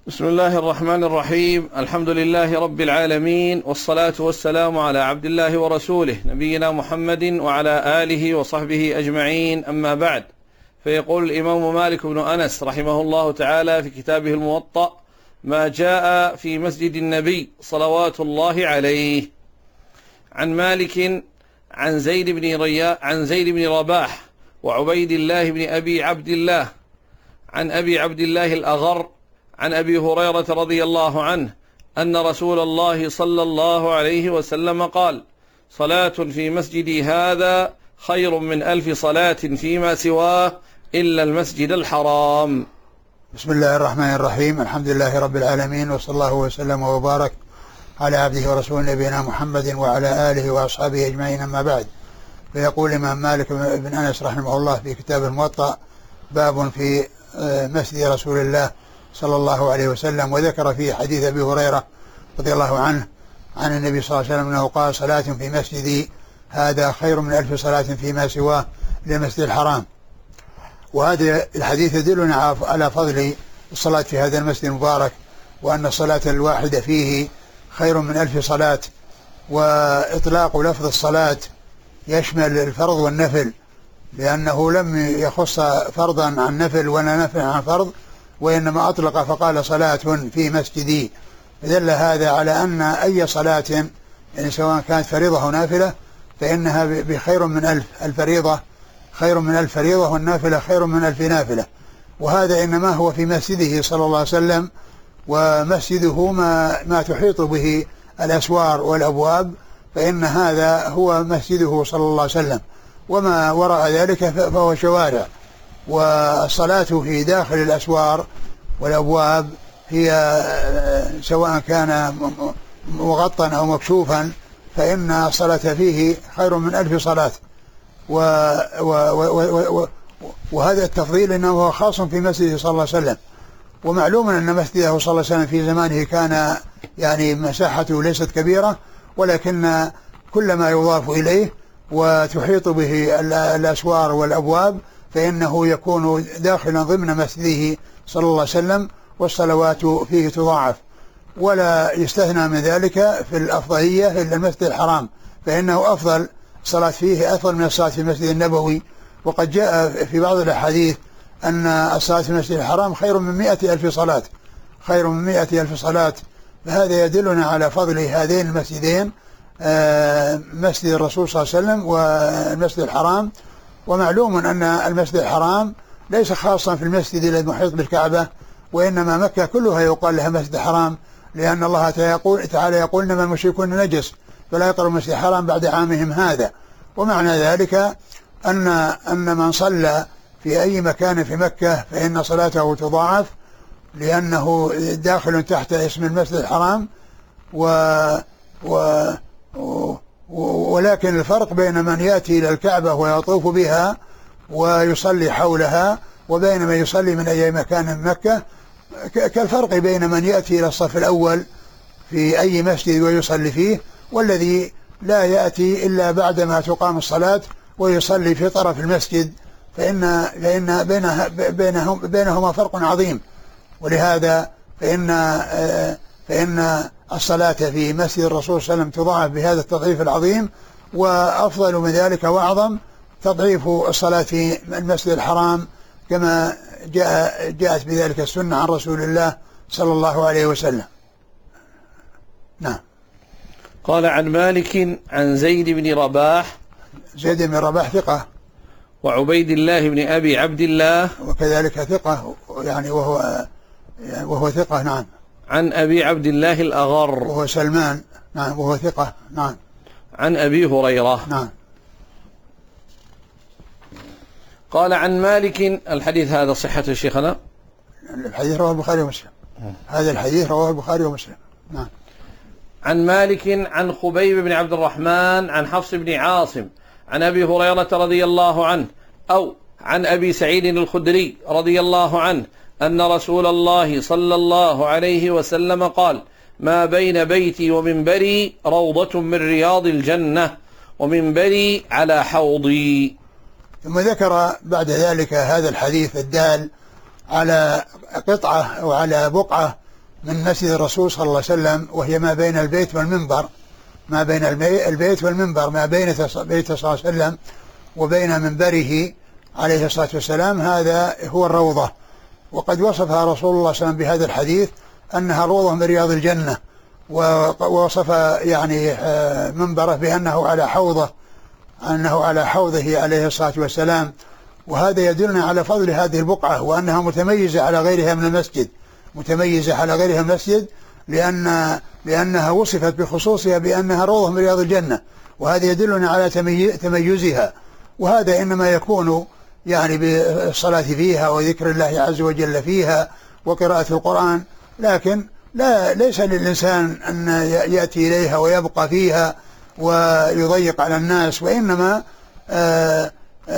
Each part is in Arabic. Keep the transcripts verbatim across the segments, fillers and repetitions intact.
بسم الله الرحمن الرحيم. الحمد لله رب العالمين، والصلاة والسلام على عبد الله ورسوله نبينا محمد وعلى آله وصحبه أجمعين، أما بعد. فيقول الإمام مالك بن أنس رحمه الله تعالى في كتابه الموطأ: ما جاء في مسجد النبي صلوات الله عليه. عن مالك عن زيد بن ريا عن زيد بن رباح وعبيد الله بن أبي عبد الله عن أبي عبد الله الأغر عن أبي هريرة رضي الله عنه أن رسول الله صلى الله عليه وسلم قال: صلاة في مسجدي هذا خير من ألف صلاة فيما سواه إلا المسجد الحرام. بسم الله الرحمن الرحيم. الحمد لله رب العالمين، وصلى الله وسلم وبارك على عبده ورسوله نبينا محمد وعلى آله وأصحابه أجمعين، أما بعد. فيقول الإمام مالك بن أنس رحمه الله في كتاب الموطأ: باب في مسجد رسول الله صلى الله عليه وسلم، وذكر فيه حديث أبي هريرة رضي الله عنه عن النبي صلى الله عليه وسلم أنه قال: صلاة في مسجدي هذا خير من ألف صلاة فيما سواه للمسجد الحرام. وهذا الحديث يدلنا على فضل الصلاة في هذا المسجد المبارك، وأن الصلاة الواحدة فيه خير من ألف صلاة. وإطلاق لفظ الصلاة يشمل الفرض والنفل، لأنه لم يخص فرضا عن نفل ولا نفل عن فرض، وإنما أطلق فقال: صلاة في مسجدي. دل هذا على أن أي صلاة يعني سواء كانت فريضة أو نافلة فإنها بخير من ألف. الفريضة خير من ألف فريضة، والنافلة خير من ألف نافلة. وهذا إنما هو في مسجده صلى الله عليه وسلم، ومسجده ما, ما تحيط به الأسوار والأبواب، فإن هذا هو مسجده صلى الله عليه وسلم. وما وراء ذلك فهو شوارع. والصلاة في داخل الأسوار والأبواب هي سواء كان مغطى أو مكشوفا فإن الصلاة فيه خير من ألف صلاة. و و و و وهذا التفضيل إنه هو خاص في مسجده صلى الله عليه وسلم. ومعلوم أن مسجده صلى الله عليه وسلم في زمانه كان يعني مساحته ليست كبيرة، ولكن كل ما يضاف إليه وتحيط به الأسوار والأبواب فإنه يكون داخلا ضمن مسجده صلى الله عليه وسلم، والصلوات فيه تضاعف. ولا يستثنى من ذلك في الأفضلية إلا المسجد الحرام، فإنه أفضل الصلاة فيه أفضل من الصلاة في المسجد النبوي. وقد جاء في بعض الأحاديث أن الصلاة في المسجد الحرام خير من مئة ألف صلاة خير من مئة ألف صلاة. فهذا يدلنا على فضل هذين المسجدين، مسجد الرسول صلى الله عليه وسلم والمسجد الحرام. ومعلوم أن المسجد الحرام ليس خاصا في المسجد الذي محيط بالكعبة، وإنما مكة كلها يقال لها مسجد حرام، لأن الله تعالى يقول: إنما المشركون نجس فلا يقربوا المسجد الحرام بعد عامهم هذا. ومعنى ذلك أن أن من صلى في أي مكان في مكة فإن صلاته تضاعف، لأنه داخل تحت اسم المسجد الحرام. و, و ولكن الفرق بين من يأتي إلى الكعبة ويطوف بها ويصلي حولها وبين من يصلي من أي مكان من مكة كالفرق بين من يأتي إلى الصف الأول في أي مسجد ويصلي فيه، والذي لا يأتي إلا بعدما تقام الصلاة ويصلي في طرف المسجد، فإن, فإن بينه بينهم بينهما فرق عظيم. ولهذا فإن فإن الصلاة في مسجد الرسول صلى الله عليه وسلم تضاعف بهذا التضعيف العظيم. وأفضل من ذلك وأعظم تضعيف الصلاة في المسجد الحرام، كما جاء جاءت بذلك السنة عن رسول الله صلى الله عليه وسلم. نعم. قال: عن مالك عن زيد بن رباح. زيد بن رباح ثقة. وعبيد الله بن أبي عبد الله وكذلك ثقة، يعني وهو وهو ثقة. نعم. عن أبي عبد الله الأغر وهو سلمان. نعم. وهو ثقة. نعم. عن أبي هريرة. نعم. قال: عن مالك. الحديث هذا صحة شيخنا؟ الحديث رواه البخاري ومسلم. هذا الحديث رواه البخاري ومسلم. نعم. عن مالك عن خبيب بن عبد الرحمن عن حفص بن عاصم عن أبي هريرة رضي الله عنه أو عن أبي سعيد الخدري رضي الله عنه أن رسول الله صلى الله عليه وسلم قال: ما بين بيتي ومنبري روضة من رياض الجنة، ومنبري على حوضي. ثم ذكر بعد ذلك هذا الحديث الدال على قطعة أو على بقعة من مسجد الرسول صلى الله عليه وسلم، وهي ما بين البيت والمنبر، ما بين البيت والمنبر، ما بين بيته صلى الله عليه وسلم وبين منبره عليه الصلاة والسلام، هذا هو الروضة. وقد وصفها رسول الله صلى الله عليه وسلم بهذا الحديث أنها روضة من رياض الجنة، ووصف يعني منبره بأنه على حوضه، أنه على حوضه عليه الصلاة والسلام. وهذا يدلنا على فضل هذه البقعة، وأنها متميزة على غيرها من المسجد، متميزة على غيرها من المسجد لأن لأنها وصفت بخصوصها بأنها روضة من رياض الجنة، وهذا يدلنا على تميزها. وهذا إنما يكون يعني بالصلاة فيها وذكر الله عز وجل فيها وقراءة القرآن، لكن لا ليس للإنسان أن يأتي إليها ويبقى فيها ويضيق على الناس، وإنما آآ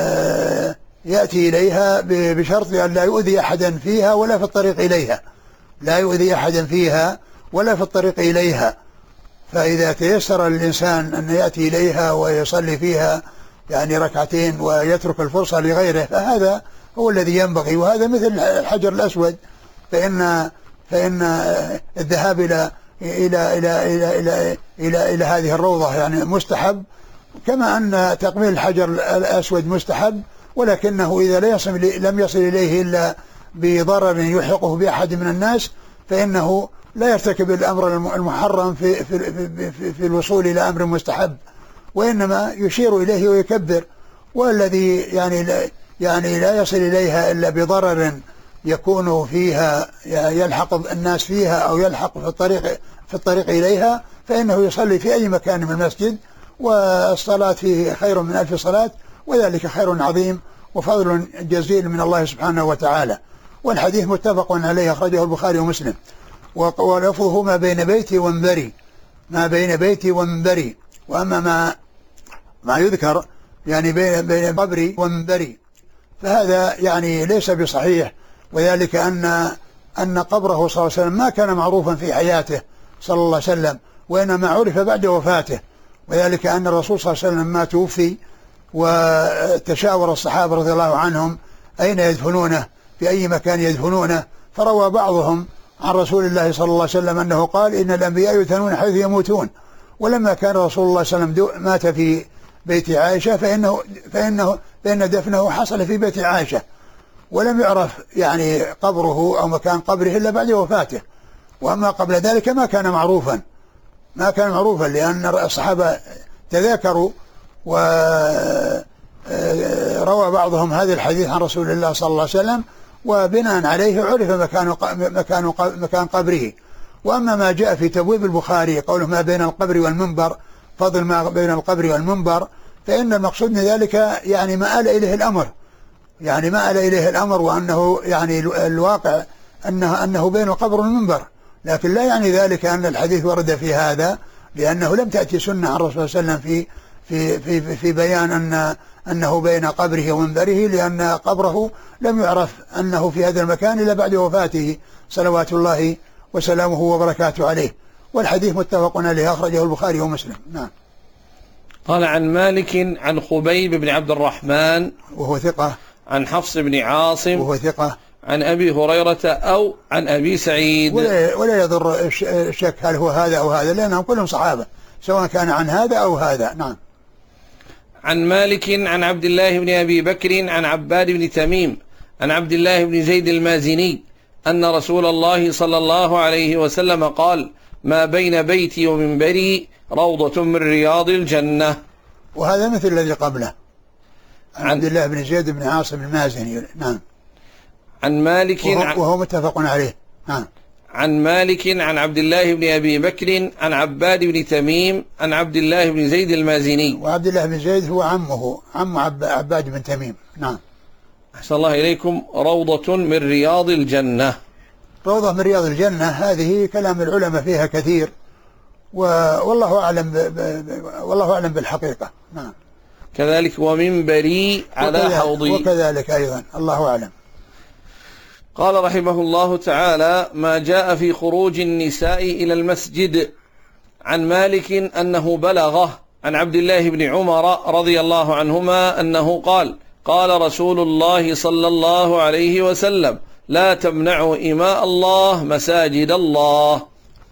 آآ يأتي إليها بشرط أن لا يؤذي أحدا فيها ولا في الطريق إليها، لا يؤذي أحدا فيها ولا في الطريق إليها. فإذا تيسر للإنسان أن يأتي إليها ويصلي فيها يعني ركعتين ويترك الفرصة لغيره، فهذا هو الذي ينبغي. وهذا مثل الحجر الأسود، فإن فإن الذهاب إلى إلى إلى إلى إلى إلى, إلى هذه الروضة يعني مستحب، كما أن تقبيل الحجر الأسود مستحب، ولكنه إذا لا يصل لم يصل إليه إلا بضرر يلحقه بأحد من الناس، فإنه لا يرتكب الأمر المحرم في في في, في الوصول إلى أمر مستحب، وإنما يشير إليه ويكبر. والذي يعني لا يعني لا يصل إليها إلا بضرر يكون فيها يلحق الناس فيها أو يلحق في الطريق في الطريق إليها، فإنه يصلي في أي مكان من المسجد، والصلاة فيه خير من ألف صلاة، وذلك خير عظيم وفضل جزيل من الله سبحانه وتعالى. والحديث متفق عليه، أخرجه البخاري ومسلم. ولفظه ما بين بيتي ومنبري، ما بين بيتي ومنبري. وأما ما ما يذكر يعني بين بين قبري ومنبري فهذا يعني ليس بصحيح، وذلك أن أن قبره صلى الله عليه وسلم ما كان معروفا في حياته صلى الله عليه وسلم، وإنما عرف بعد وفاته. وذلك أن الرسول صلى الله عليه وسلم ما توفي وتشاور الصحابة رضي الله عنهم أين يدفنونه، في أي مكان يدفنونه، فروى بعضهم عن رسول الله صلى الله عليه وسلم أنه قال إن الأنبياء يدفنون حيث يموتون. ولما كان رسول الله صلى الله عليه وسلم مات في بيت عائشة فإنه فإنه فإن دفنه حصل في بيت عائشة، ولم يعرف يعني قبره أو مكان قبره إلا بعد وفاته. وأما قبل ذلك ما كان معروفا، ما كان معروفا لأن الصحابة تذاكروا وروى بعضهم هذا الحديث عن رسول الله صلى الله عليه وسلم، وبناء عليه عرف مكان مكان مكان قبره. وأما ما جاء في تبويب البخاري قوله ما بين القبر والمنبر، فضل ما بين القبر والمنبر، فإن المقصود من ذلك يعني ما آل إليه الأمر، يعني ما آل إليه الأمر، وأنه يعني الواقع أنه أنه بين القبر والمنبر، لكن لا يعني ذلك أن الحديث ورد في هذا، لأنه لم تأتي سنة عن الرسول صلى الله عليه وسلم في في في في بيان أن أنه بين قبره ومنبره، لأن قبره لم يعرف أنه في هذا المكان إلا بعد وفاته صلوات الله وسلامه وبركاته عليه. والحديث متفق عليه، أخرجه البخاري ومسلم. نعم. قال عن مالك عن خبيب بن عبد الرحمن وهو ثقة، عن حفص بن عاصم وهو ثقة، عن أبي هريرة أو عن أبي سعيد. ولا, ولا يضر الشك هل هو هذا أو هذا، لأنهم كلهم صحابة سواء كان عن هذا أو هذا. نعم. عن مالك عن عبد الله بن أبي بكر عن عباد بن تميم عن عبد الله بن زيد المازني أن رسول الله صلى الله عليه وسلم قال ما بين بيتي ومنبري روضة من رياض الجنة. وهذا مثل الذي قبله عن عبد الله بن زيد بن عاصم المازني. نعم. عن مالك وهو, وهو متفق عليه. نعم. عن مالك عن عبد الله بن أبي بكر عن عباد بن تميم عن عبد الله بن زيد المازني. وعبد الله بن زيد هو عمه، عم عباد بن تميم. نعم. أحسن الله إليكم. روضة من رياض الجنة. روضة من رياض الجنة هذه كلام العلماء فيها كثير، والله أعلم والله أعلم بالحقيقة. نعم. كذلك ومنبري على حوضي. وكذلك أيضا الله أعلم. قال رحمه الله تعالى ما جاء في خروج النساء إلى المسجد. عن مالك أنه بلغه عن عبد الله بن عمر رضي الله عنهما أنه قال قال رسول الله صلى الله عليه وسلم لا تمنعوا إماء الله مساجد الله.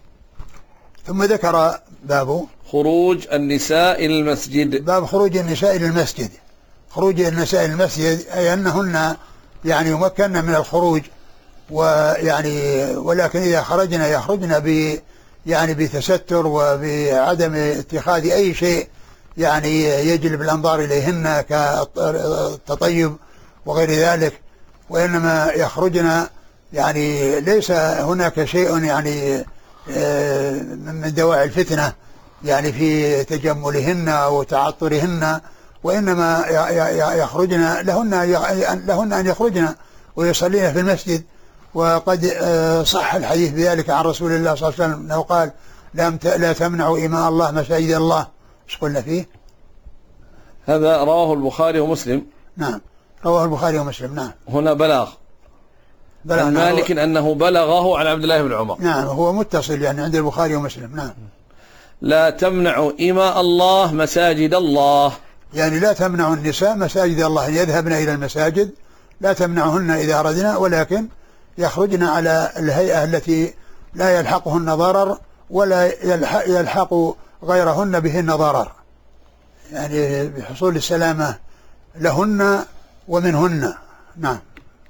ثم ذكر باب خروج النساء إلى المسجد. باب خروج النساء إلى المسجد. خروج النساء إلى المسجد أي أنهن يعني يمكن من الخروج، ويعني ولكن إذا خرجنا يخرجنا ب يعني بتستر وبعدم اتخاذ أي شيء يعني يجلب الأنظار إليهن كالتطيب وغير ذلك، وإنما يخرجنا يعني ليس هناك شيء يعني من دواعي الفتنة يعني في تجملهن أو تعطرهن، وإنما يخرجن لهن لهن أن يخرجن ويصلين في المسجد. وقد صح الحديث بذلك عن رسول الله صلى الله عليه وسلم أنه قال لا تمنعوا إماء الله مساجد الله. ايش قلنا فيه؟ هذا رواه البخاري ومسلم. نعم رواه البخاري ومسلم. نعم. هنا بلاغ عن مالك أنه بلغه عن عبد الله بن عمر. نعم هو متصل يعني عند البخاري ومسلم. نعم. لا تمنعوا إماء الله مساجد الله، يعني لا تمنعوا النساء مساجد الله، يذهبن إلى المساجد لا تمنعهن إذا أردنا، ولكن يخرجن على الهيئة التي لا يلحقهن ضرر ولا يلحق غيرهن بهن ضرر، يعني بحصول السلامة لهن ومنهن. نعم.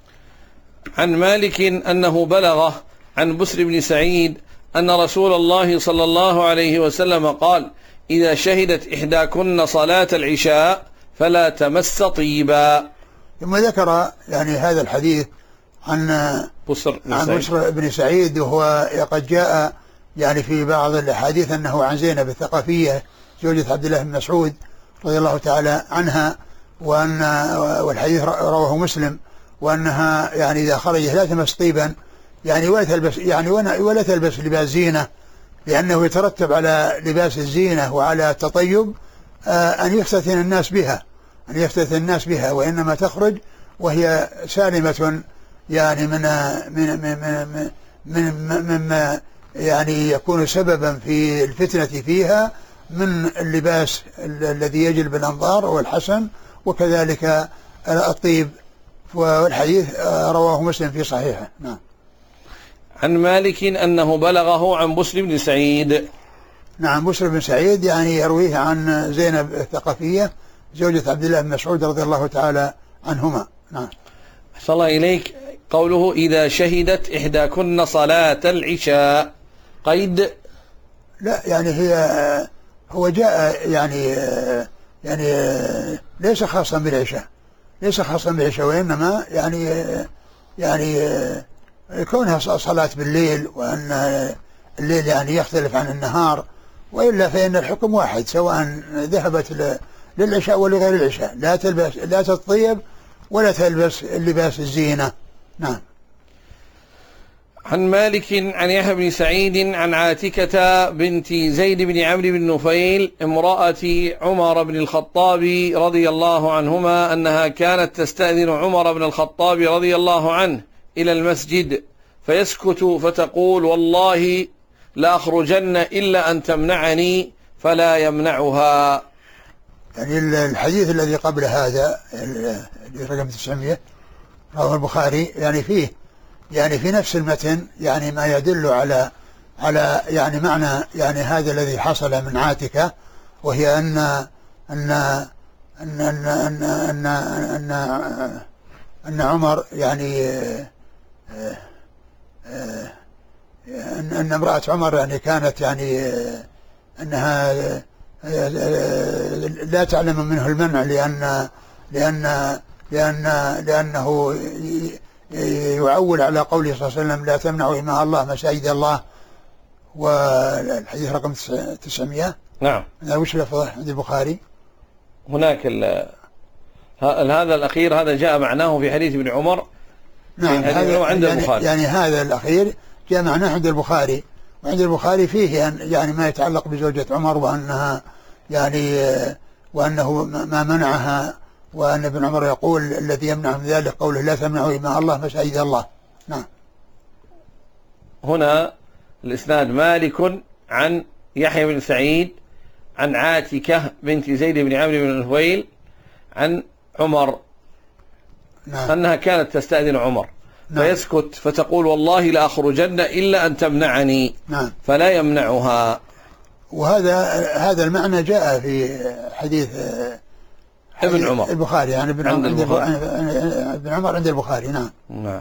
عن مالك أنه بلغه عن بسر بن سعيد أن رسول الله صلى الله عليه وسلم قال: إذا شهدت إحداكن صلاة العشاء فلا تمس طيبا. ثم ذكر يعني هذا الحديث عن بسر بن عن سعيد. بسر بن سعيد، وهو قد جاء يعني في بعض الأحاديث أنه عن زينب الثقفية زوجة عبد الله بن مسعود رضي الله تعالى عنها، وأن والحديث رواه مسلم، وأنها يعني إذا خرجت لا تمس طيبا يعني ولا تلبس يعني ولا تلبس لباس زينة، لأنه يترتب على لباس الزينة وعلى التطيب أن يفتتن الناس بها أن يفتتن الناس بها وإنما تخرج وهي سالمة يعني من من من من مما يعني يكون سببا في الفتنة فيها من اللباس الذي يجلب الأنظار والحسن، وكذلك الطيب. والحديث رواه مسلم في صحيحه. نعم. عن مالك أنه بلغه عن بسر بن سعيد. نعم بسر بن سعيد يعني يرويه عن زينب الثقفية زوجة عبد الله بن مسعود رضي الله تعالى عنهما. نعم. أحسن الله إليك. قوله إذا شهدت إحداكن صلاة العشاء قيد؟ لا يعني هي هو جاء يعني يعني ليس خاصا بالعشاء ليس خاصا بالعشاء وإنما يعني يعني كونها صلاة بالليل، وأن الليل يعني يختلف عن النهار، وإلا فإن الحكم واحد سواء ذهبت للعشاء ولغير العشاء، لا تلبس لا تطيب ولا تلبس لباس الزينة. نعم. عن مالك عن يحيى بن سعيد عن عاتكة بنت زيد بن عمرو بن نفيل امرأة عمر بن الخطاب رضي الله عنهما أنها كانت تستأذن عمر بن الخطاب رضي الله عنه إلى المسجد فيسكت فتقول: والله لا أخرجن إلا أن تمنعني، فلا يمنعها. يعني الحديث الذي قبل هذا رقم تسعمائة رواه البخاري يعني فيه يعني في نفس المتن يعني ما يدل على على يعني معنى يعني هذا الذي حصل من عاتكة، وهي أن أن أن أن أن أن, أن, أن عمر يعني أن أن امرأة عمر يعني كانت يعني أنها لا تعلم منه المنع لأن لأن لأن لأنه يعول على قوله صلى الله عليه وسلم: لا تمنعوا إماء الله مساجد الله. والحديث رقم تسعمائة. نعم. وش لفظه عند البخاري؟ هناك هذا الأخير هذا جاء معناه في حديث ابن عمر. نعم هذا عند يعني البخاري يعني هذا الأخير جاء معناه عند البخاري، وعند البخاري فيه يعني ما يتعلق بزوجة عمر وأنها يعني وأنه ما منعها، وأن ابن عمر يقول الذي يمنع من ذلك قوله: لا تمنعوا إماء الله مساجد الله. نعم. هنا الإسناد: مالك عن يحيى بن سعيد عن عاتكة بنت زيد بن عمرو بن نفيل عن عمر. نعم. أنها كانت تستأذن عمر، نعم. فيسكت فتقول والله لأخرجن إلا أن تمنعني. نعم. فلا يمنعها. وهذا هذا المعنى جاء في حديث ابن عمر البخاري، يعني ابن عمر عند البخاري. ابن عمر عند البخاري. نعم. نعم.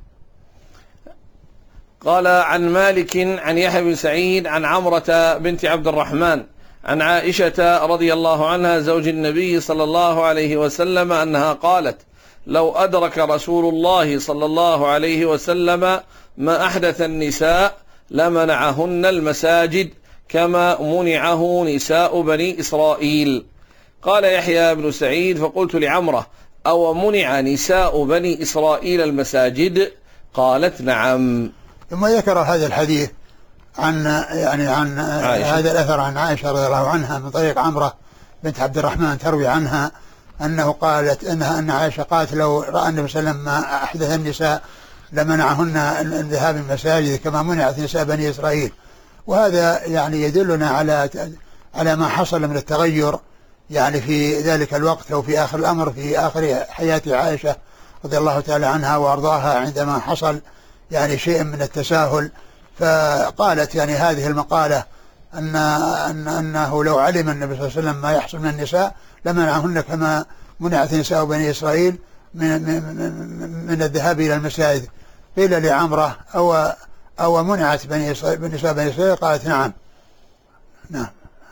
قال عن مالك عن يحيى بن سعيد عن عمرة بنت عبد الرحمن عن عائشة رضي الله عنها زوج النبي صلى الله عليه وسلم أنها قالت: لو أدرك رسول الله صلى الله عليه وسلم ما أحدث النساء لمنعهن المساجد كما منعه نساء بني إسرائيل. قال يحيى بن سعيد: فقلت لعمرة: أو منع نساء بني إسرائيل المساجد؟ قالت: نعم. ثم ذكر هذا الحديث عن يعني عن عائشة. هذا الأثر عن عائشة رضي الله عنها من طريق عمرة بنت عبد الرحمن تروي عنها أنه قالت أنها أن عائشة قالت: لو رأى النبي صلى الله عليه وسلم ما أحدث النساء لمنعهن الذهاب المساجد كما منعت نساء بني إسرائيل. وهذا يعني يدلنا على على ما حصل من التغير يعني في ذلك الوقت أو في آخر الأمر في آخر حياة عائشة رضي الله تعالى عنها وأرضاها، عندما حصل يعني شيء من التساهل. فقالت يعني هذه المقالة أن أن أنه لو علم النبي صلى الله عليه وسلم ما يحصل من النساء لمنعهن كما منعت نساء بني إسرائيل من من, من الذهاب إلى المساجد. قيل لعمرة: أو أو منعت بني إسرائيل نساء بني إسرائيل؟ قالت: نعم. نعم.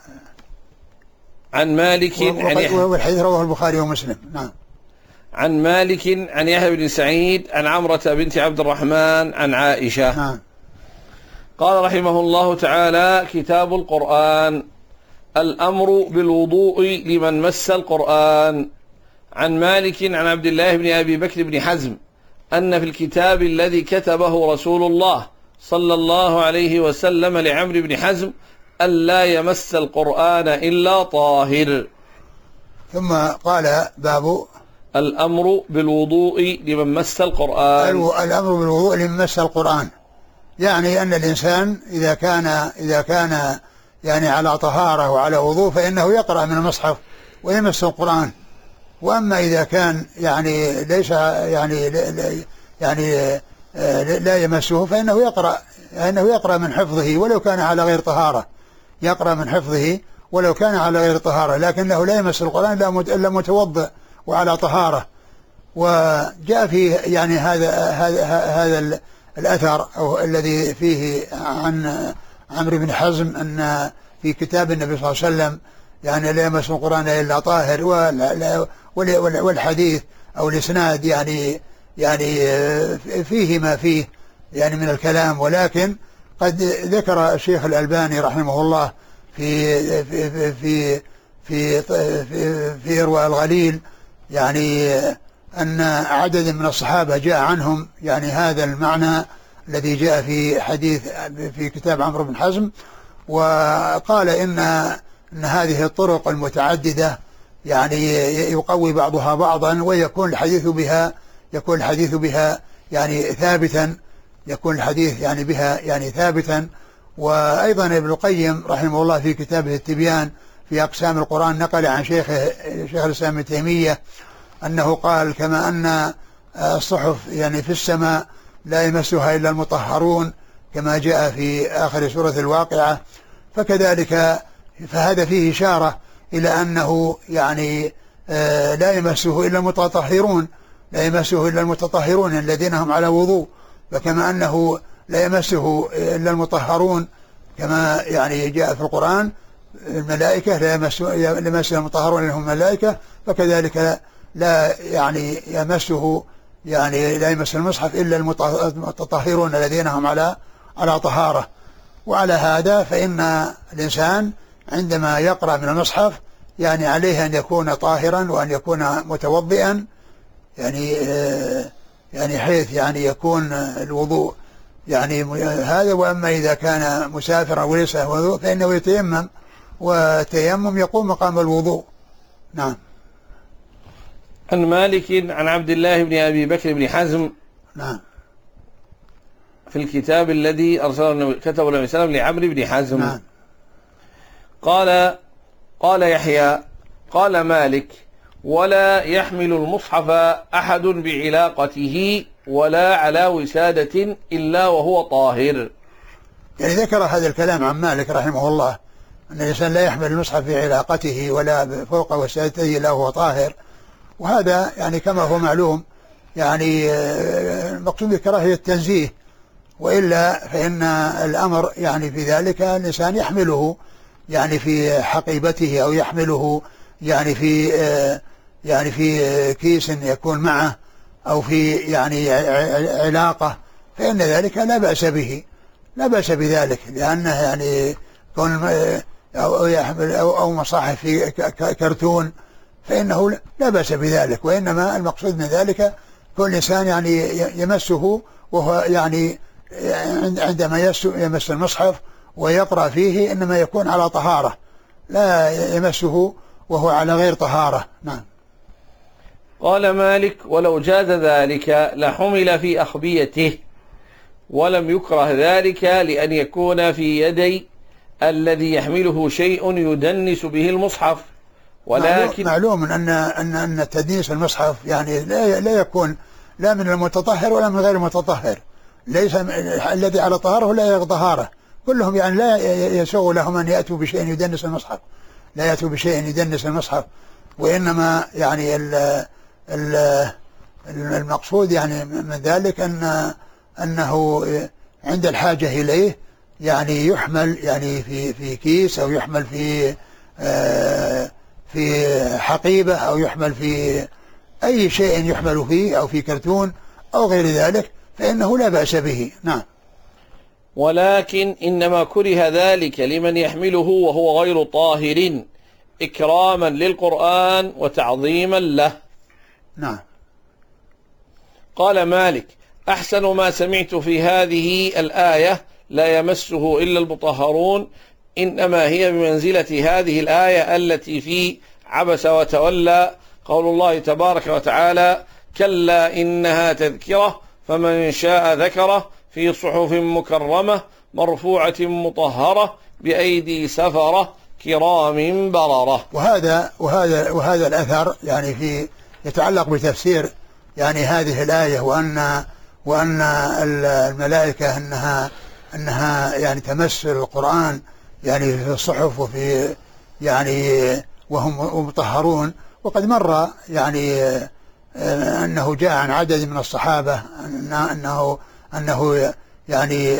عن مالك عن والحديث رواه البخاري ومسلم. نعم. عن مالك عن يحيى بن سعيد عن عمرة بنت عبد الرحمن عن عائشة. نعم. قال رحمه الله تعالى: كتاب القرآن. الأمر بالوضوء لمن مس القرآن. عن مالك عن عبد الله بن أبي بكر بن حزم أن في الكتاب الذي كتبه رسول الله صلى الله عليه وسلم لعمرو بن حزم ألا يمس القرآن إلا طاهر. ثم قال: باب الأمر بالوضوء لمن مس القرآن. الأمر بالوضوء لمن مس القرآن، يعني أن الإنسان إذا كان إذا كان يعني على طهارة وعلى وضوء فإنه يقرأ من المصحف ويمس القرآن. وأما إذا كان يعني ليس يعني يعني لا يمسه فإنه يقرأ فإنه يقرأ من حفظه ولو كان على غير طهارة، يقرأ من حفظه ولو كان على غير طهارة، لكنه لا يمس القرآن إلا متوضئ وعلى طهارة. وجاء فيه يعني هذا هذا هذا الأثر أو الذي فيه عن عمرو بن حزم أن في كتاب النبي صلى الله عليه وسلم يعني لا يمس القرآن إلا طاهر، والحديث أو الإسناد يعني يعني فيه ما فيه يعني من الكلام، ولكن قد ذكر الشيخ الألباني رحمه الله في في في في في, في إرواء الغليل يعني أن عدد من الصحابة جاء عنهم يعني هذا المعنى الذي جاء في حديث في كتاب عمرو بن حزم، وقال إن أن هذه الطرق المتعددة يعني يقوي بعضها بعضا ويكون الحديث بها يكون الحديث بها يعني ثابتا يكون الحديث يعني بها يعني ثابتا. وأيضا ابن القيم رحمه الله في كتابه التبيان في أقسام القرآن نقل عن شيخه شيخ الإسلام ابن تيمية أنه قال: كما أن الصحف يعني في السماء لا يمسها إلا المطهرون كما جاء في آخر سورة الواقعة، فكذلك فهذا فيه إشارة إلى أنه يعني لا يمسه إلا المتطهرون لا يمسه إلا المتطهرون الذين هم على وضوء. فكما أنه لا يمسه إلا المطهرون كما يعني جاء في القرآن الملائكة لا يمسه المطهرون اللي هم الملائكة، فكذلك لا يعني يمسه يعني لا يمس المصحف إلا المتطهرون الذين هم على على طهارة. وعلى هذا فإن الإنسان عندما يقرأ من المصحف يعني عليه أن يكون طاهرا وأن يكون متوضئا يعني يعني حيث يعني يكون الوضوء يعني هذا. وأما إذا كان مسافرا وليس وضوء فإنه يتيمم، والتيمم يقوم مقام الوضوء. نعم. عن مالك عن عبد الله بن أبي بكر بن حزم نعم في الكتاب الذي أرسله كتبه النبي صلى الله عليه وسلم لعمرو بن حزم. نعم. قال قال يحيى قال مالك: ولا يحمل المصحف أحد بعلاقته ولا على وسادة إلا وهو طاهر. يعني ذكر هذا الكلام عن مالك رحمه الله أن الإنسان لا يحمل المصحف في علاقته ولا فوق وسادته إلا وهو طاهر، وهذا يعني كما هو معلوم يعني المقصود بكراهية التنزيه، وإلا فإن الأمر يعني في ذلك الإنسان يحمله يعني في حقيبته أو يحمله يعني في يعني في كيس يكون معه أو في يعني علاقة، فإن ذلك لا بأس به، لا بأس بذلك، لأنه يعني كون أو يحمل أو, أو مصاحف في كرتون فإنه لا بأس بذلك، وإنما المقصود من ذلك كل إنسان يعني يمسه وهو يعني عندما يمس المصحف ويقرأ فيه إنما يكون على طهارة، لا يمسه وهو على غير طهارة. نعم. قال مالك: ولو جاز ذلك لحمل في أخبيته، ولم يكره ذلك لأن يكون في يدي الذي يحمله شيء يدنس به المصحف. ولكن معلوم أن أن أن تدنيس المصحف يعني لا لا يكون لا من المتطهر ولا من غير المتطهر، ليس الذي على طهاره ولا غير طهاره، كلهم يعني لا يسوغ لهم أن يأتوا بشيء يدنس المصحف، لا يأتوا بشيء يدنس المصحف، وإنما يعني ال ال المقصود يعني من ذلك أن أنه عند الحاجة إليه يعني يحمل يعني في في كيس أو يحمل في آه في حقيبة أو يحمل في أي شيء يحمل فيه أو في كرتون أو غير ذلك فإنه لا بأس به. نعم. ولكن إنما كره ذلك لمن يحمله وهو غير طاهر إكراما للقرآن وتعظيما له. نعم. قال مالك: أحسن ما سمعت في هذه الآية لا يمسه إلا المطهرون إنما هي بمنزلة هذه الآية التي في عبس وتولى، قول الله تبارك وتعالى: كلا إنها تذكرة فمن شاء ذكره في صحف مكرمة مرفوعة مطهرة بأيدي سفرة كرام بررة. وهذا وهذا وهذا الأثر يعني في يتعلق بتفسير يعني هذه الآية، وأن وأن الملائكة أنها أنها يعني تمس القرآن يعني في الصحف وفي يعني وهم مطهرون. وقد مر يعني أنه جاء عن عدد من الصحابة أنه أنه يعني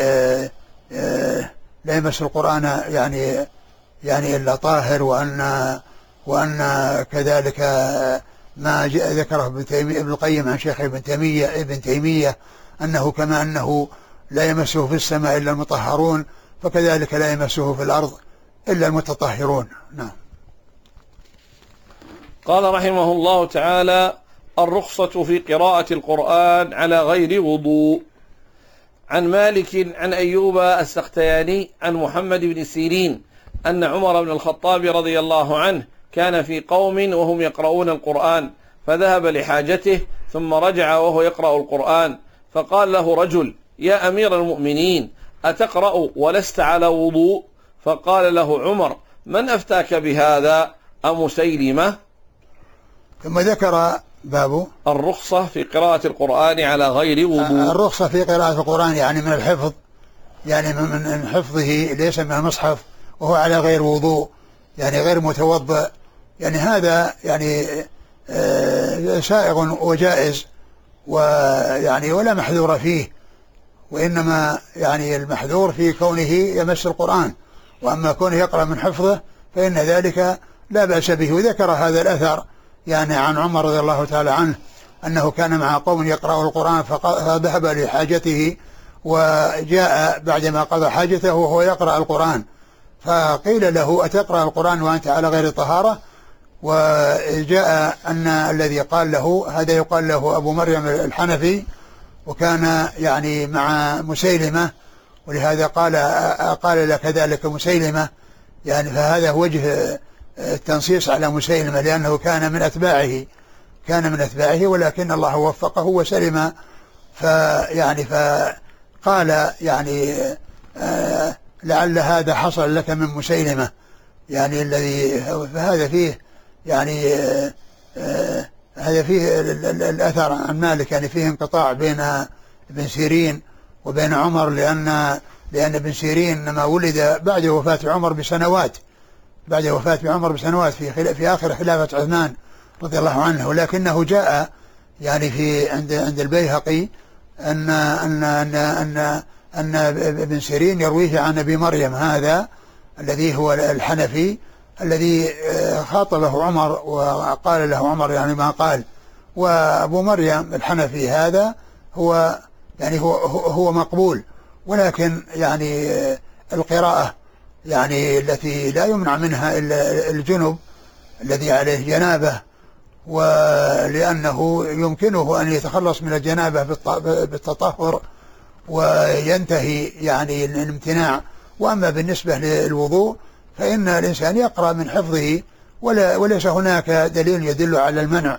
لا يمس القرآن يعني يعني إلا طاهر، وأن وأن كذلك ما ذكره ابن تيمية ابن القيم عن شيخ ابن تيمية ابن تيمية أنه كما أنه لا يمسه في السماء إلا المطهرون فكذلك لا يمسه في الأرض إلا المتطهرون. نعم. قال رحمه الله تعالى: الرخصة في قراءة القرآن على غير وضوء. عن مالك عن أيوب السختياني عن محمد بن سيرين أن عمر بن الخطاب رضي الله عنه كان في قوم وهم يقرؤون القرآن فذهب لحاجته ثم رجع وهو يقرأ القرآن، فقال له رجل: يا أمير المؤمنين أتقرأ ولست على وضوء؟ فقال له عمر: من أفتاك بهذا أمسيلمة؟ ثم ذكر باب الرخصة في قراءة القرآن على غير وضوء. الرخصة في قراءة القرآن يعني من الحفظ، يعني من حفظه ليس من المصحف وهو على غير وضوء، يعني غير متوضئ، يعني هذا يعني سائغ وجائز ويعني ولا محذور فيه، وإنما يعني المحذور في كونه يمس القرآن، وأما كونه يقرأ من حفظه فإن ذلك لا بأس به. وذكر هذا الأثر يعني عن عمر رضي الله تعالى عنه أنه كان مع قوم يقرأ القرآن فذهب لحاجته وجاء بعدما قضى حاجته وهو يقرأ القرآن، فقيل له: أتقرأ القرآن وأنت على غير طهارة؟ وجاء أن الذي قال له هذا يقال له أبو مريم الحنفي، وكان يعني مع مسيلمة، ولهذا قال قال لك ذلك مسيلمة، يعني فهذا وجه التنصيص على مسيلمة لأنه كان من أتباعه كان من أتباعه ولكن الله وفقه وسلم، فيعني فقال يعني آه لعل هذا حصل لك من مسيلمة، يعني الذي فهذا فيه يعني هذا فيه الأثر عن مالك، يعني فيه انقطاع بين ابن سيرين وبين عمر، لأن لأن ابن سيرين إنما ولد بعد وفاة عمر بسنوات، بعد وفاة عمر بسنوات في في آخر خلافة عثمان رضي الله عنه، ولكنه جاء يعني في عند عند البيهقي أن أن أن أن أن ابن سيرين يرويه عن أبي مريم هذا الذي هو الحنفي الذي خاطبه عمر وقال له عمر يعني ما قال. وأبو مريم الحنفي هذا هو يعني هو هو مقبول، ولكن يعني القراءة يعني التي لا يمنع منها إلا الجنب الذي عليه جنابه، ولأنه يمكنه أن يتخلص من الجنابة بالتطهر وينتهي يعني الامتناع. وأما بالنسبة للوضوء فإن الإنسان يقرأ من حفظه ولا وليس هناك دليل يدل على المنع.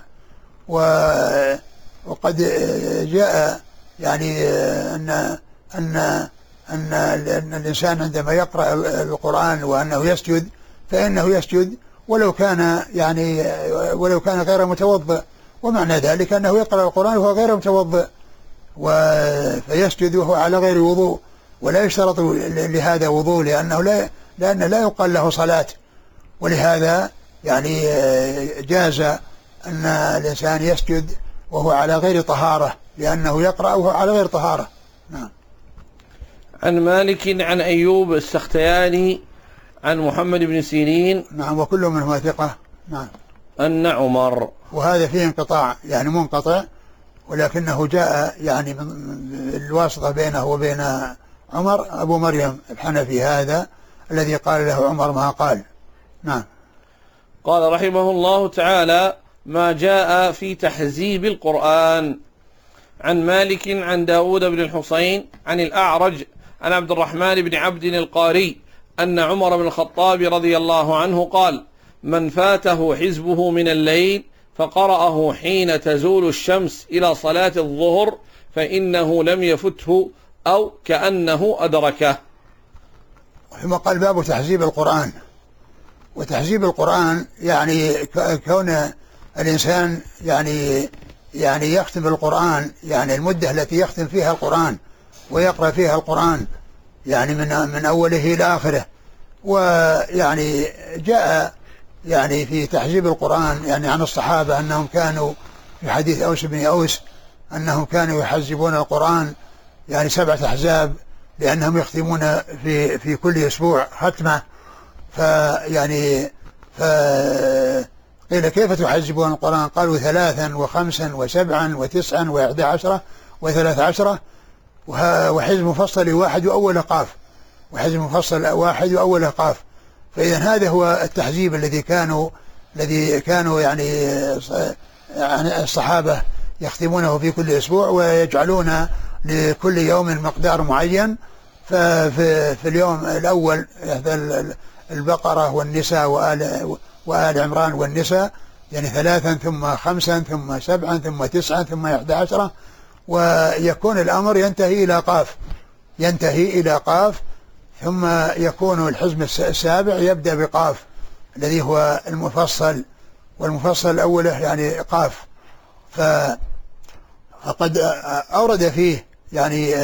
وقد جاء يعني أن أن أن, أن الإنسان عندما يقرأ القرآن وأنه يسجد فإنه يسجد ولو كان يعني ولو كان غير متوضئ، ومعنى ذلك أنه يقرأ القرآن وهو غير متوضئ فيسجد وهو على غير وضوء، ولا يشترط لهذا وضوء لأنه لا لأن لا يقال له صلاة. ولهذا يعني جاز أن الإنسان يسجد وهو على غير طهارة لأنه يقرأ وهو على غير طهارة. نعم. عن مالك عن أيوب السختياني عن محمد بن سيرين. نعم. وكل منهم ثقة. نعم. أن عمر، وهذا فيه انقطاع يعني منقطع، ولكنه جاء يعني من الواسطة بينه وبين عمر أبو مريم الحنفي هذا الذي قال له عمر ما قال. نعم. قال رحمه الله تعالى: ما جاء في تحزيب القرآن. عن مالك عن داود بن الحصين عن الأعرج عن عبد الرحمن بن عبد القاري أن عمر بن الخطاب رضي الله عنه قال: من فاته حزبه من الليل فقرأه حين تزول الشمس إلى صلاة الظهر فإنه لم يفته أو كأنه أدركه. ثم قال: باب تحزيب القرآن. وتحزيب القرآن يعني كون الإنسان يعني يعني يختم القرآن، يعني المدة التي يختم فيها القرآن ويقرأ فيها القرآن يعني من من أوله إلى آخره. ويعني جاء يعني في تحزيب القرآن يعني عن الصحابة أنهم كانوا في حديث أوس بن أوس أنهم كانوا يحزبون القرآن يعني سبعة أحزاب لأنهم يختمون في في كل أسبوع ختمة. فيعني فقيل: كيف تحزبون القرآن؟ قالوا: ثلاثا وخمسا وسبعا وتسعا وإحدى عشرة وثلاث عشرة، وحزب مفصل واحد وأول قاف، وحزب مفصل واحد وأول قاف. فإذا هذا هو التحزيب الذي كانوا الذي كانوا يعني الصحابة يختمونه في كل أسبوع ويجعلون لكل يوم مقدار معين. ففي في اليوم الأول البقرة والنساء وآل, وآل عمران والنساء يعني ثلاثا ثم خمسا ثم سبعا ثم تسعا ثم إحدى عشرة، ويكون الأمر ينتهي إلى قاف ينتهي إلى قاف ثم يكون الحزب السابع يبدأ بقاف الذي هو المفصل، والمفصل الأول يعني قاف. فقد أورد فيه يعني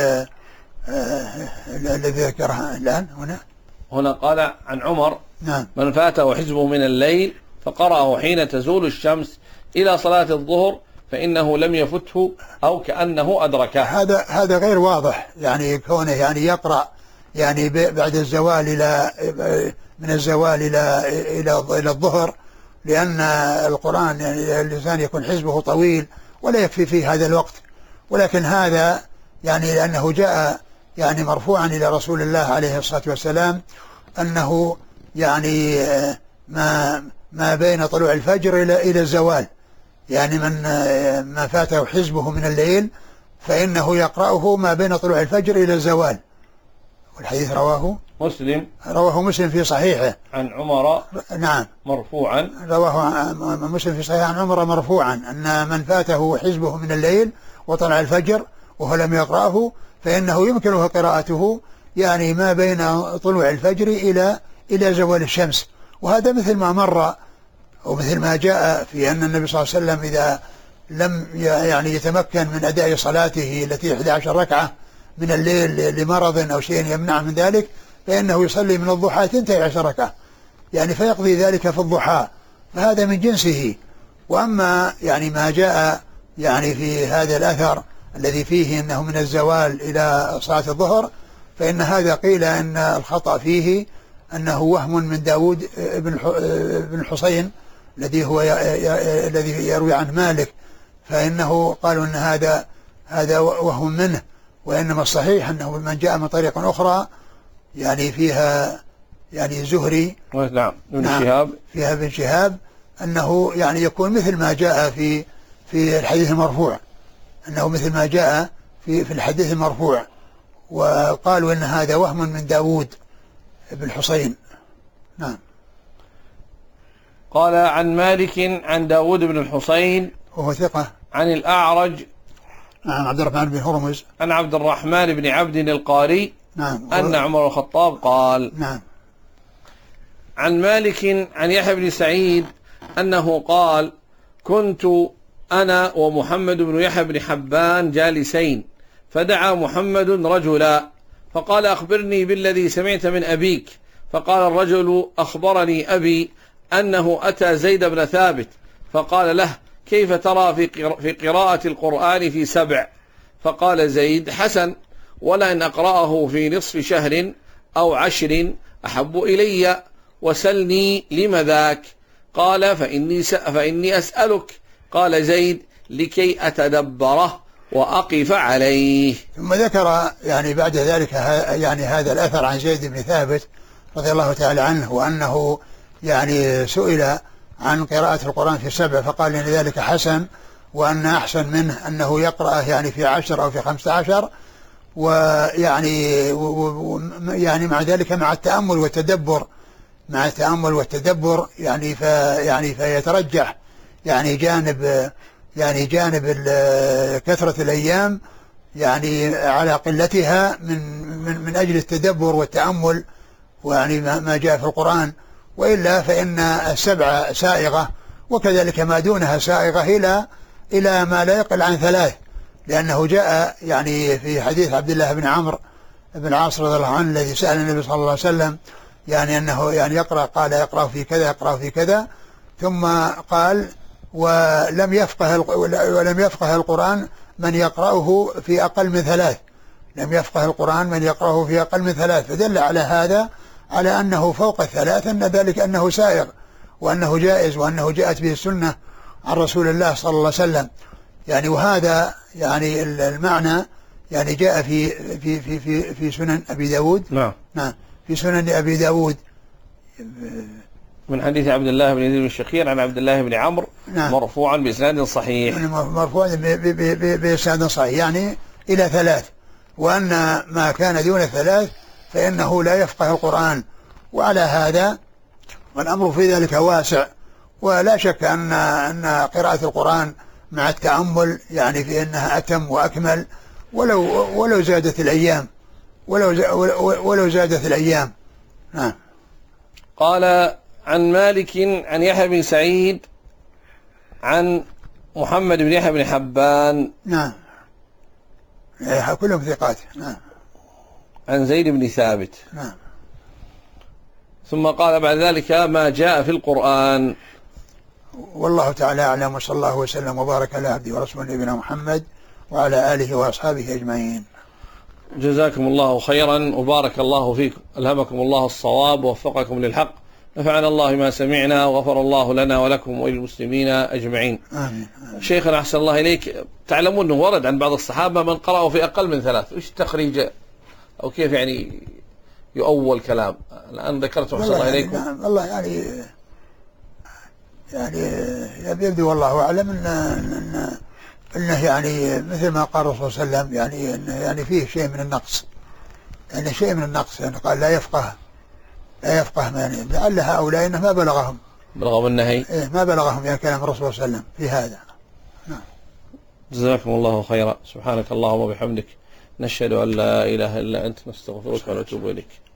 الذي ذكره الآن هنا هنا قال عن عمر: نعم. من فاته حزبه من الليل فقرأه حين تزول الشمس إلى صلاة الظهر فإنه لم يفته أو كأنه أدركه. هذا هذا غير واضح يعني كونه يعني يقرأ يعني بعد الزوال إلى من الزوال إلى إلى إلى الظهر، لأن القرآن يعني الإنسان يكون حزبه طويل ولا يكفي فيه هذا الوقت. ولكن هذا يعني لأنه جاء يعني مرفوعا إلى رسول الله عليه الصلاة والسلام أنه يعني ما ما بين طلوع الفجر إلى إلى الزوال، يعني من ما فاته حزبه من الليل فإنه يقرأه ما بين طلوع الفجر إلى الزوال. والحديث رواه مسلم رواه مسلم في صحيحه عن عمر. نعم. مرفوعا رواه مسلم في صحيح عن عمر مرفوعا أن من فاته حزبه من الليل وطلع الفجر وهو لم يقرأه فإنه يمكنه قراءته يعني ما بين طلوع الفجر إلى إلى زوال الشمس. وهذا مثل ما مر ومثل ما جاء في أن النبي صلى الله عليه وسلم إذا لم يعني يتمكن من أداء صلاته التي إحدى عشرة ركعة من الليل لمرض أو شيء يمنع من ذلك فإنه يصلي من الضحى اثنتي عشرة ركعة، يعني فيقضي ذلك في الضحى، فهذا من جنسه. وأما يعني ما جاء يعني في هذا الأثر الذي فيه أنه من الزوال إلى صلاة الظهر، فإن هذا قيل أن الخطأ فيه أنه وهم من داود بن الحصين الذي هو الذي يروي عن مالك، فإنه قالوا أن هذا هذا وهم منه، وإنما الصحيح أنه من جاء من طريق أخرى يعني فيها يعني زهري نعم ابن شهاب فيها ابن شهاب أنه يعني يكون مثل ما جاء في في الحديث المرفوع، أنه مثل ما جاء في في الحديث المرفوع، وقالوا أن هذا وهم من داود بن الحصين. نعم. قال عن مالك عن داود بن الحصين وهو ثقة عن الأعرج عن عبد الرحمن بن هرمز عن عبد الرحمن بن عبد القاري نعم أن عمر الخطاب قال نعم. عن مالك عن يحيى بن سعيد أنه قال كنت أنا ومحمد بن يحيى بن حبان جالسين فدعا محمد رجلا فقال أخبرني بالذي سمعت من أبيك، فقال الرجل أخبرني أبي أنه أتى زيد بن ثابت فقال له كيف ترى في قراءة القرآن في سبع؟ فقال زيد حسن، ولأن أقرأه في نصف شهر أو عشر أحب إلي، وسلني لم ذاك؟ قال فإني, فإني أسألك. قال زيد لكي أتدبره وأقف عليه. ثم ذكر يعني بعد ذلك يعني هذا الأثر عن زيد بن ثابت رضي الله تعالى عنه، وأنه يعني سئل عن قراءة القرآن في سبع فقال إن ذلك حسن، وأن أحسن منه أنه يقرأه يعني في عشر أو في خمسة عشر، ويعني يعني مع ذلك مع التأمل والتدبر مع التأمل والتدبر يعني في يعني فيترجح يعني جانب يعني جانب كثرة الأيام يعني على قلتها من من من أجل التدبر والتأمل ويعني ما جاء في القرآن، وإلا فإن السبع سائغة، وكذلك ما دونها سائغة إلى إلى ما لا يقل عن ثلاث، لأنه جاء يعني في حديث عبد الله بن عمرو بن العاص رضي الله عنه الذي سأل النبي صلى الله عليه وسلم يعني أنه يعني يقرأ، قال يقرأ في كذا يقرأ في كذا، ثم قال ولم يفقه ولم يفقه القرآن من يقرأه في أقل من ثلاث، لم يفقه القرآن من يقرأه في أقل من ثلاث، فدل على هذا على أنه فوق الثلاث، أن ذلك أنه سائغ وأنه جائز وأنه جاءت به السنة عن رسول الله صلى الله عليه وسلم يعني. وهذا يعني المعنى يعني جاء في في في في, في سنن أبي داود نعم نعم في سنن أبي داود من حديث عبد الله بن يزيد بن الشخير عن عبد الله بن عمرو نعم مرفوعا بإسناد صحيح يعني مرفوعا بإسناد صحيح يعني إلى ثلاث، وأن ما كان دون ثلاث فإنه لا يفقه القرآن. وعلى هذا والأمر في ذلك واسع، ولا شك أن أن قراءة القرآن مع التأمل يعني في أنها أتم وأكمل ولو ولو زادت الأيام ولو ولو زادت الأيام. نعم. قال عن مالك عن يحيى بن سعيد عن محمد بن يحيى بن حبان نعم كلهم ثقات نعم عن زيد بن ثابت نعم. ثم قال بعد ذلك ما جاء في القرآن. والله تعالى أعلم، وصلى الله وسلم وبارك على عبده ورسوله نبينا محمد وعلى آله وأصحابه أجمعين. جزاكم الله خيرا وبارك الله فيكم، ألهمكم الله الصواب ووفقكم للحق، نفعنا الله ما سمعنا وغفر الله لنا ولكم وللمسلمين أجمعين. آمين. شيخنا أحسن الله إليك، تعلمون أنه ورد عن بعض الصحابة من قرأوا في أقل من ثلاث، إيش التخريج أو كيف يعني يؤول كلام؟ الآن ذكرت أحسن الله إليكم. نعم والله يعني يعني يبدو والله أعلم أن أن أنه يعني مثل ما قال الرسول صلى الله عليه وسلم يعني أنه يعني فيه شيء من النقص، يعني شيء من النقص، يعني قال لا يفقه لا يفقه يعني لعل هؤلاء إنه ما بلغهم بلغهم النهي إيه ما بلغهم يعني كلام الرسول صلى الله عليه وسلم في هذا. نعم. جزاكم الله خيرا، سبحانك اللهم وبحمدك، نشهد أن لا إله إلا أنت، نستغفرك ونتوب إليك.